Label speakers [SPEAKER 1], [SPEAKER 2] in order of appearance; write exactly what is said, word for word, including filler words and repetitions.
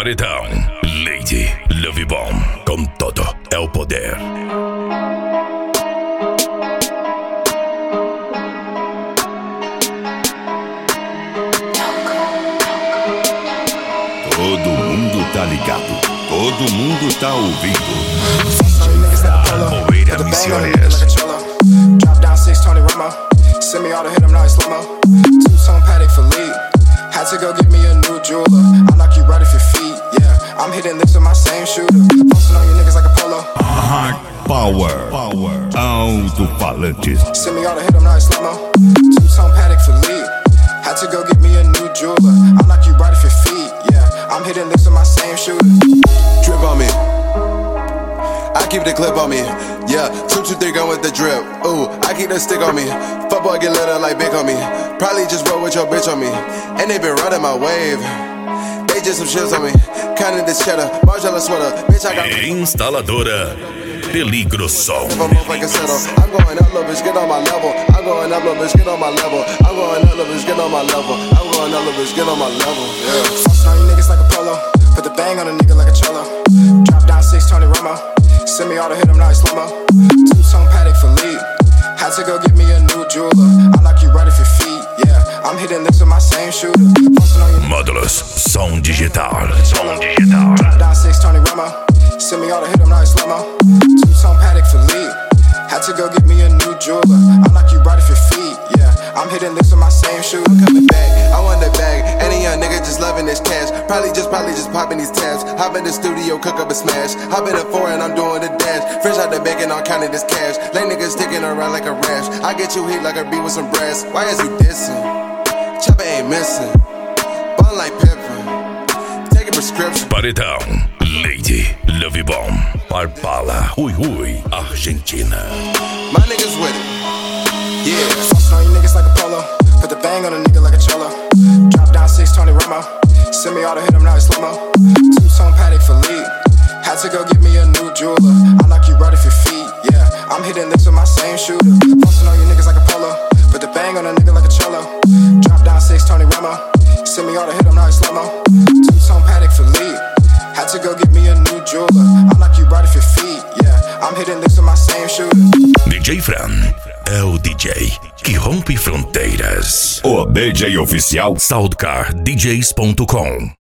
[SPEAKER 1] Paredão, Lady Love Bomb, com todo é o poder.
[SPEAKER 2] Todo mundo tá ligado, todo mundo tá ouvindo.
[SPEAKER 1] Poeira Misiones.
[SPEAKER 3] Drop down six Tony Romo. Send me all to hit him now in slow-mo. Two-tone Patek for lead. Had to go get me a new jeweler. I'll knock you right off your feet, yeah. I'm hitting lips with my same shooter. Posting on you niggas like a polo.
[SPEAKER 2] Hard Power, Power, alto-falantes.
[SPEAKER 3] Send me all to hit him now in slow-mo. Two-tone Patek for lead. Had to go get me a new jeweler. I'll knock you right off your feet, yeah. I'm hitting lips with my same shooter.
[SPEAKER 4] Drip on me. I keep the clip on me. Yeah, two two three gun with the drip. Ooh, I keep the stick on me. Fuck boy get lit up like big on me. Probably just roll with your bitch on me. And they been riding my wave. They just some shits on me. Counting this cheddar, Margiela sweater. Bitch, I got
[SPEAKER 1] Instaladora Peligro Som.
[SPEAKER 4] I'm going up, little bitch, get on my level. I'm going up, little bitch, get on my level. I'm going up, little bitch, get on my level. I'm going up, little bitch, get on my level. Yeah.
[SPEAKER 3] Posting on you niggas like a polo. Put the bang on a nigga like a cholo. Drop down six Tony Romo. Send me all to hit him now in slow-mo. Two-tone Patek for lead. Had to go get me a new jeweler. I'll knock you right off your feet, yeah. I'm hitting lips with my same shooter. Posting on you
[SPEAKER 1] Módulos Som Digital.
[SPEAKER 3] Som Digital. Drop down six Tony Romo. Send me all to hit him now in slow-mo. Two-tone Patek for lead. Had to go get me a new jeweler. I'll knock you right off your feet, yeah. I'm hitting lips with my same shooter.
[SPEAKER 4] I'm coming back, I want the bag. Any young nigga just loving this cash. Probably just, probably just popping these tabs. Hop in the studio, cook up a smash. Hop in the foreign, I'm doing the dash. Fresh out the bacon, I'm counting this cash. Lame niggas sticking around like a rash. I get you heat like a beat with some brass. Why is you dissing? Chopper ain't missing. Ballin' like Pippin. Take a prescription.
[SPEAKER 1] Paredão, Lady Love Bomb, Parpala, Rui Rui, Argentina.
[SPEAKER 4] My niggas with it. Yeah.
[SPEAKER 3] Posting on you niggas like a polo. Put the bang on a nigga like a cholo. Drop down six Tony Romo. Send me all to hit him now in slow-mo. Two-tone Patek for lead. Had to go get me a new jeweler. I'll knock you right off your feet, yeah. I'm hitting lips with my same shooter. Posting on you niggas like a polo. Put the bang on a nigga like a cholo. Drop down six Tony Romo. Send me all to hit him now in slow-mo. Two-tone Patek for lead. Had to go get me a new jeweler. I'll knock you right off your feet, yeah. I'm hitting lips with my same shooter.
[SPEAKER 1] D J Fran é o D J que rompe fronteiras.
[SPEAKER 2] O D J oficial
[SPEAKER 1] Soundcar D Js ponto com